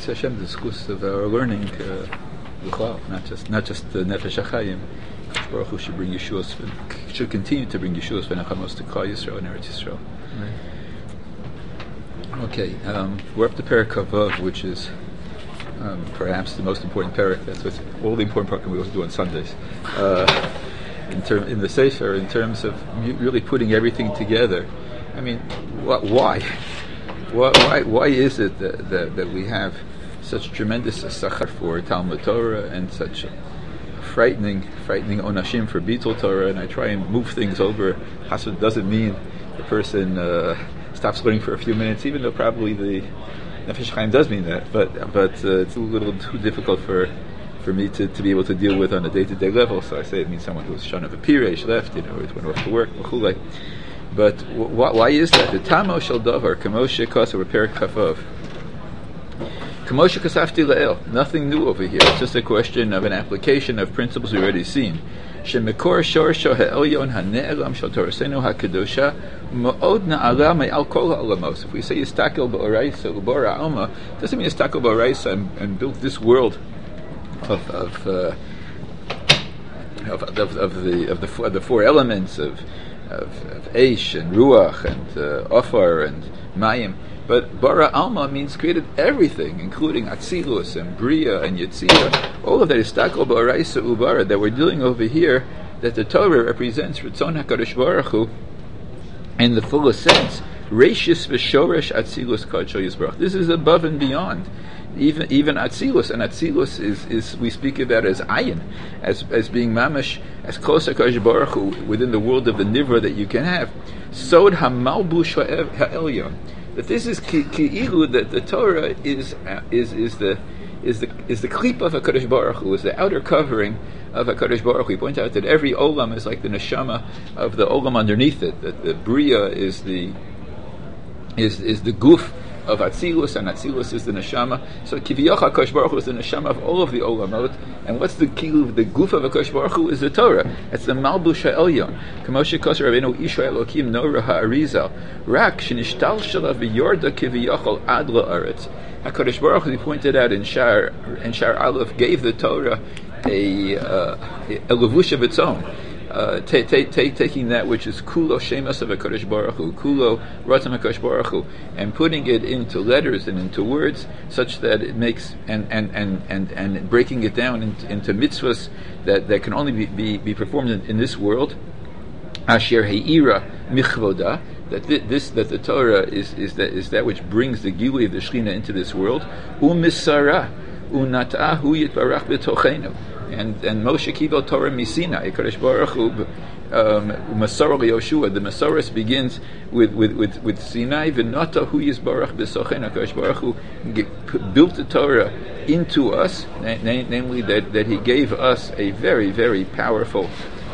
B'Tz Hashem, the schus of our learning, not just the Nefesh HaChaim. Baruch Hu should bring Yeshua's, should continue to bring Yeshua's v'nechamos to Klal Yisrael and Eretz Yisrael. Right. Okay, we're up to Perek Kavav, which is perhaps the most important Perek. That's what all the important Perek we always do on Sundays. In the Sefer, in terms of really putting everything together. I mean, why? Why is it that we have such tremendous sachar for Talmud Torah and such frightening onashim for Bitul Torah? And I try and move things over. Hasud doesn't mean the person stops learning for a few minutes, even though probably the Nefesh Chaim does mean that. But it's a little too difficult for me to be able to deal with on a day-to-day level. So I say it means someone who's shon of a piresh, left, it went off to work, v'chulei. But why is that? The Tamo Shel Davar, Kamoshe Kosav, Perek Kavav. Kamoshe Kasafti La'el. Nothing new over here. It's just a question of an application of principles we've already seen. Shemekor Shorsho Ha'elyon Ha'ne'elam Shel Torasenu HaKadosha Ma'od Na'ala Me'al Kol Ha'olamos. If we say Yistakel Ba'oraisa Ubora Alma, it doesn't mean Yistakel Ba'oraisa and built this world of the four elements of Eish and Ruach and Ofar and Mayim. But Bara Alma means created everything, including Atzilus and Bria and Yetzirah. All of that is Takol Ba'oraisa Ubara that we're doing over here, that the Torah represents Ritzon HaKadosh Baruch Hu in the fullest sense. Reishis v'shoresh Atzilus Kadsho Yisbarach. This is above and beyond. Even Atzilus, and Atzilus is we speak of that as Ayin, as being mamash, as close to HaKadosh Baruch Hu within the world of the Nivra that you can have. Sod HaMalbush HaElyon. That this is ki'ilu, that the Torah is the klip of HaKadosh Baruch Hu, is the outer covering of HaKadosh Baruch Hu. We point out that every olam is like the neshama of the olam underneath it. That the bria is the guf of Atzilus, and Atzilus is the neshama. So Kiviyach HaKadosh Baruch Hu is the neshama of all of the olamot. And what's the kilu? The guf of HaKadosh Baruch Hu is the Torah. It's the Malbush HaElyon. Kamoshe Koser Rabbeinu Isha Elokim Nora HaArizal. Rak Shenishtal Shalav V'yorda Kiviyachol Ad La'aretz. HaKadosh Baruch Hu, he pointed out in Shar Aleph, gave the Torah a levush of its own. Taking that which is kulo shemas of HaKadosh Baruch Hu, kulo ratzon HaKadosh Baruch Hu, and putting it into letters and into words, such that it makes and breaking it down into mitzvahs that can only be performed in this world. Asher heira michvoda, that the Torah is that which brings the gilui of the Shekhinah into this world. Umisara unatahu yitbarach b'tochenu. And Moshe Kibel Torah Misina, Kadosh Baruch Hu, Masarah Yoshua. The Masorah begins with Sinai. V'nata hu yisbarach b'sochen. Kadosh Baruch Hu built the Torah into us, namely that He gave us a very, very powerful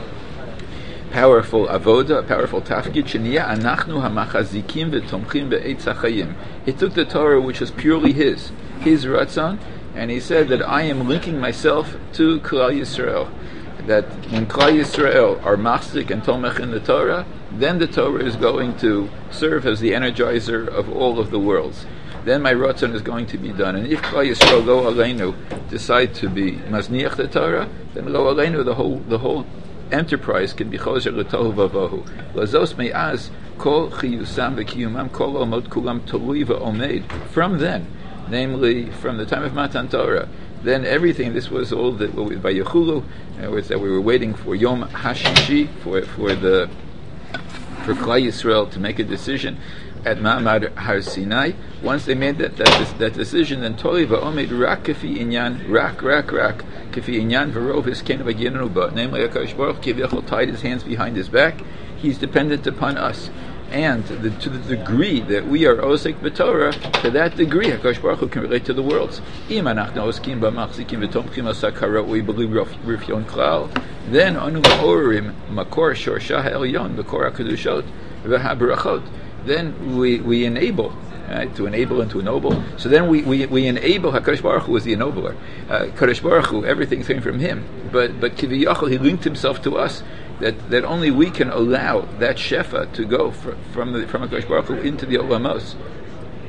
avoda, a powerful tafkid. Sheniya anachnu hamachazikim v'tomchim be'etz hachayim. He took the Torah, which was purely His ratzon. And He said that I am linking myself to Klal Yisrael. That when Klal Yisrael are mastik and tomech in the Torah, then the Torah is going to serve as the energizer of all of the worlds. Then my ratzon is going to be done. And if Klal Yisrael lo aleinu decide to be mazniach the Torah, then lo aleinu, the whole enterprise can be choser l'tohu vavohu. Lazos me'az kol chiyusam v'kiyumam kol omot kulam tolui v'omed. From then, namely from the time of Matan Torah, then everything, this was all that by Yechulu, was that we were waiting for Yom Hashishi, for Klal Yisrael to make a decision at Ma'amad Har Sinai. Once they made that decision, then Toli va'omed rak kefi inyan, rak kefi inyan v'rov hiskenu v'giyanu ba. Namely, HaKadosh Baruch Hu tied his hands behind his back. He's dependent upon us. And to the degree that we are osek b'Torah, to that degree HaKadosh Baruch Hu can relate to the worlds. Im anachnu oskim b'machzikim v'tomchim asakara, we believe rifyon klal, then anu ma'orim makor shorsha ha'elyon makor ha'kedushot v'ha'berachot. Then we enable, to enable and to ennoble. So then we enable. HaKadosh Baruch Hu is the ennobler. HaKadosh Baruch Hu, everything came from Him. But Kiviyachol, He linked Himself to us. That only we can allow that shefa to go from HaKadosh Baruch Hu into the olamos.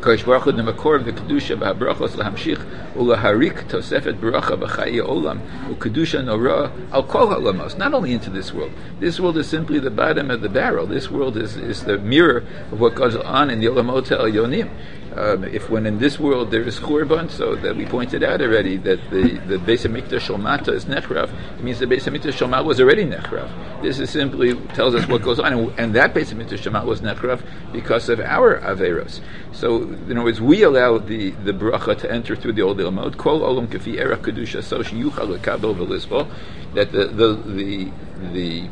Kodesh Baruch Hu the makor of the kedusha b'habrachos lahamshich ulaharik tosefet baracha b'chayi olam ukedusha nora al kol halamos. Not only into this world. This world is simply the bottom of the barrel. This world is the mirror of what goes on in the olamot elyonim. If when in this world there is churban, so that we pointed out already that the Beis Hamikdash Shalmata is nechrav, it means the Beis Hamikdash Shalmata was already nechrav. This is simply tells us what goes on, and that Beis Hamikdash Shalmata was nechrav because of our averos. So in other words, we allow the bracha to enter through the old ilmod. Kol olam kafi erach kedusha so sheyuchal lekabel v'lisbol, that the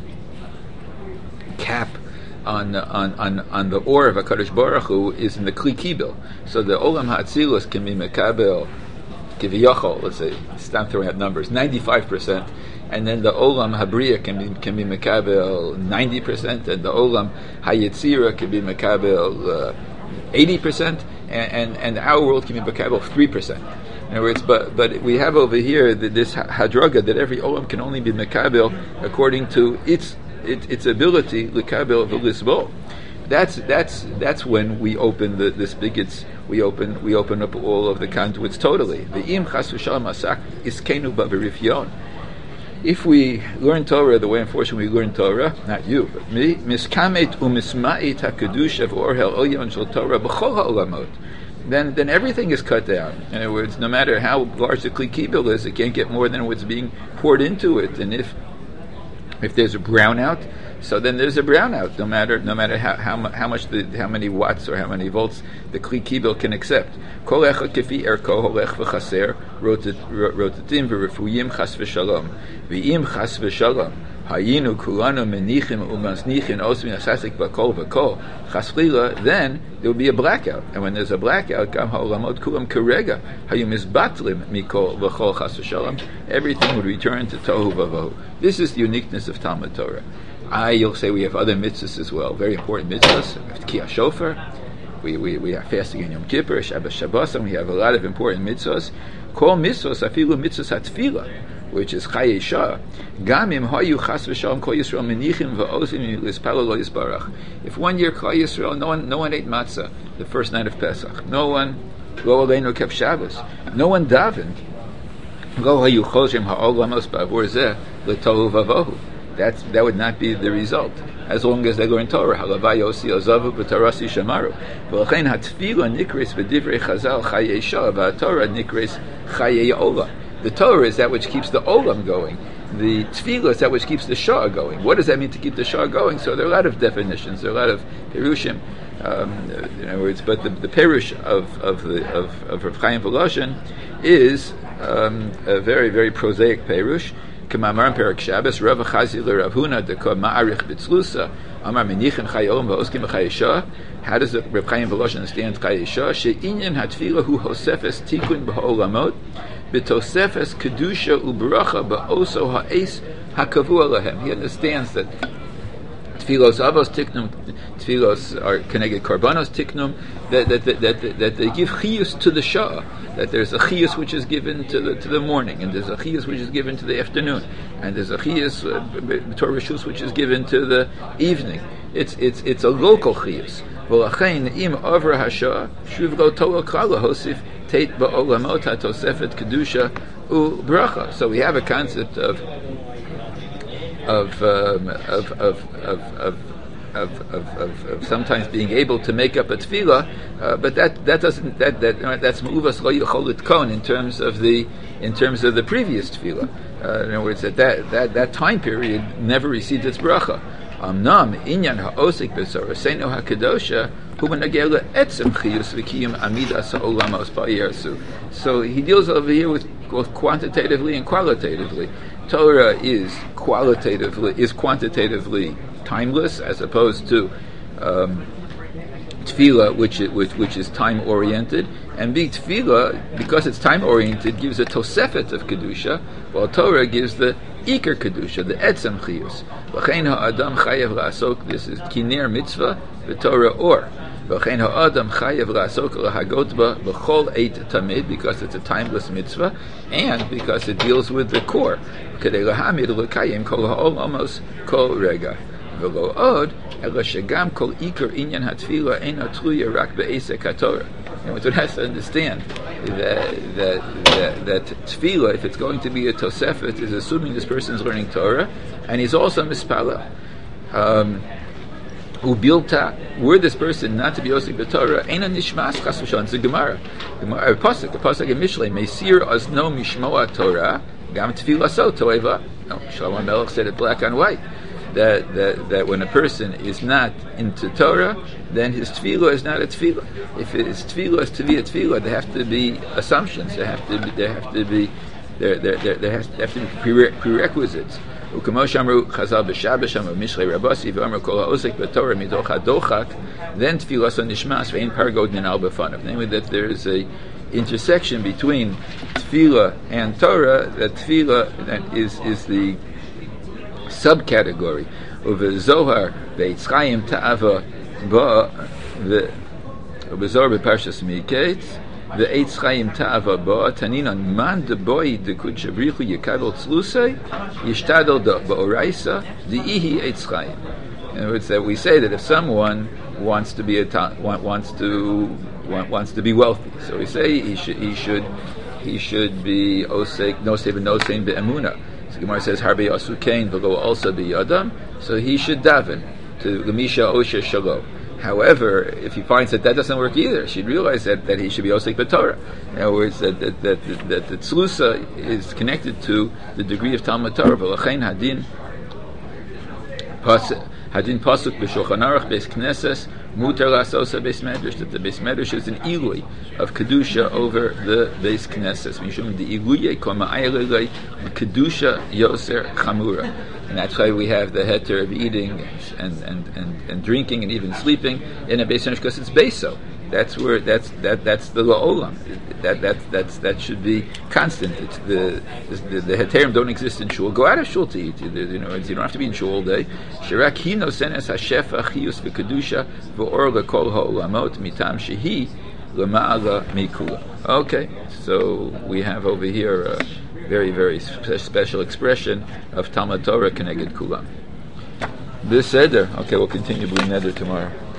cap on the or of HaKadosh Baruch Hu is in the Kli Kibel. So the Olam HaAtzilus can be Mekabel, Kiviyachol, let's say, stop throwing out numbers, 95%, and then the Olam HaBriya can be Mekabel 90%, and the Olam HaYetzira can be Mekabel 80%, and our world can be Mekabel 3%. In other words, but we have over here this hadraga that every Olam can only be Mekabel according to its ability l'kabel v'lisbol. That's when we open the spigots. We open up all of the conduits totally. Ve'im chas v'shalom asak iskenu b'rifyon. If we learn Torah the way, unfortunately, we learn Torah, not you, but me, miskamet u'misma'it hakedusha v'orhel olyon shel Torah b'chol ha'olamot. Then everything is cut down. In other words, no matter how large the Kli Kibel is, it can't get more than what's being poured into it. And if there's a brownout, so then there's a brownout. No matter how many watts or how many volts the Kli Kibel can accept. Kol echad kefi erko holech v'chaser rotatim v'refuyim chas v'shalom v'im chas v'shalom hayinu kulanu menichim u'masnichin osmin asasik v'kol v'kol chas v'chila. Then there will be a blackout, and when there's a blackout, gam ha'olamot kulam kerega hayu misbatlim mikol v'chol chas v'shalom. Everything would return to tohu v'avohu. This is the uniqueness of Talmud Torah. You'll say we have other mitzvahs as well, very important mitzvahs. We have Tkiyah Shofar, we have fasting in Yom Kippur, Shabbos Shabbos, and we have a lot of important mitzvahs. Kol mitzvahs, afilu mitzvahs hatfilah, which is Chayei Shah. Gamim hayu chas v'shalom kol Yisrael menichim v'osim lispalel lo yisbarach. If 1 year Kol Yisrael, no one ate matzah the first night of Pesach. No one lo aleinu kept Shabbos. No one davened. Lo hayu choshem ha'olamos ba'avur zeh l'tohu v'avohu. That would not be the result, as long as they go in Torah. Halavai yosi ozavu b'tarasi shamaru. V'lachein hatfila nikris v'divrei chazal chayei shah v'atorah nikris chayei olam. The Torah is that which keeps the olam going. The tefillah is that which keeps the shah going. What does that mean to keep the shah going? So there are a lot of definitions. There are a lot of perushim. In other words, but the perush of Rav Chaim Voloshin is a very, very prosaic perush. K'ma'amaram perak Shabbos, Rav Chazi l'Rav Huna dekor ma'arich b'tzlusa, amar menichin chayom v'oskim b'chayesha. How does the Rav Chaim Voloshin understand chayesha? She'inyan hatfila hu hosefes tikun b'ha'olamot, b'tosefes kedusha u'bracha ba'oso ha'es ha'kavu alahem. He understands that tfilos avos tiknum, tfilos are keneged karbanos tiknum, that they give chiyus to the shah. That there's a chiyus which is given to the morning, and there's a chiyus which is given to the afternoon, and there's a chiyus Torah Rishus which is given to the evening. It's a local chiyus. V'lachein im avra hashah shuv lo tola klala hosif teit ba'olamot hatosefet kedusha u'bracha. So we have a concept of sometimes being able to make up a tefillah, but that's me'uvas lo yichol litkon in terms of the previous tefillah. In other words, that time period never received its bracha. Amnam inyan ha'osik b'soraseinu ha'kedosha hu menageh le'etzem chiyus v'kiyum amidas ha'olamos ba'yersu. So he deals over here with both quantitatively and qualitatively. Torah is quantitatively timeless, as opposed to tefillah, which is time oriented, and being tefillah, because it's time oriented, gives a tosefet of kedusha, while Torah gives the ikar kedusha, the etzem chiyus. V'chein ha'adam chayev la'asok. This is kiner mitzvah, the Torah or. V'chein ha'adam chayev la'asok lahagot ba b'chol eit tamid, because it's a timeless mitzvah, and because it deals with the core. Kedei lahamid l'kayim kol ha'olamos kol rega. V'lo od ela shegam kol ikar inyan hatfila eina tluya rak be'esek haTorah. And one has to understand that tefillah, if it's going to be a tosefet, is assuming this person is learning Torah, and he's also mispala. Ubilta, were this person not to be osik b'Torah, eina nishmas chas v'shalom. It's a Gemara, a pasuk in Mishlei, Meisir azno mishmoa Torah, gam tefillah so toeva. No, Shlomo Melech said it black on white. That when a person is not into Torah, then his tefillah is not a tefillah. If his tefillah is to be a tefillah, there have to be assumptions. There have to be prerequisites. Ukamo shamru chazal b'Shabbat shamru mishlei rabasi v'amru kol ha'osek b'Torah midoch hadochak, then tefillah so nishmas ve'in pargod ninal b'fanav. Namely, that there is a intersection between tefillah and Torah. That tefillah is the subcategory of the Zohar, the Yitzchayim Ta'ava Ba, the Zohar B'Parshas Miketz, the Yitzchayim Ta'ava Ba, Taninan Man de Boi de Kudshabrichu Yekadol Tzlusei, Yishtadol de Ba'oraisa, the Ihi Yitzchayim. In other words, that we say that if someone wants to be wants to be wealthy, so we say he should be osek nosei v'nosein be'emuna. So Gemara says harbe asukein v'lo also biyadam, so he should daven to Lemisha Osher Shalo. However, if he finds that doesn't work either, he should realize that he should be osek b'Torah. In other words, that the tzlusa is connected to the degree of Talmud Torah. V'lachein hadin pasuk b'Shulchan Aruch beis knesses mutar lasosa beis medrash, that the beis medrash is an ilui of kedusha over the beis knesses. Mishum the iluye kol ma'ayelei kedusha yoser chamura, and that's why we have the heter of eating and drinking and even sleeping in a beis medrash, because it's beiso. That's where that's the la'olam. That should be constant. It's the heterim don't exist in shul. Go out of shul to eat. You don't have to be in shul all day. Shirak hi nosenes hashefa chiyus v'kedusha v'or lekol ha'olamot mitam shehi lema'ala mikula. Okay, so we have over here a very, very special expression of Talmud Torah keneged kulam. This seder. Okay, we'll continue Bli Neder tomorrow.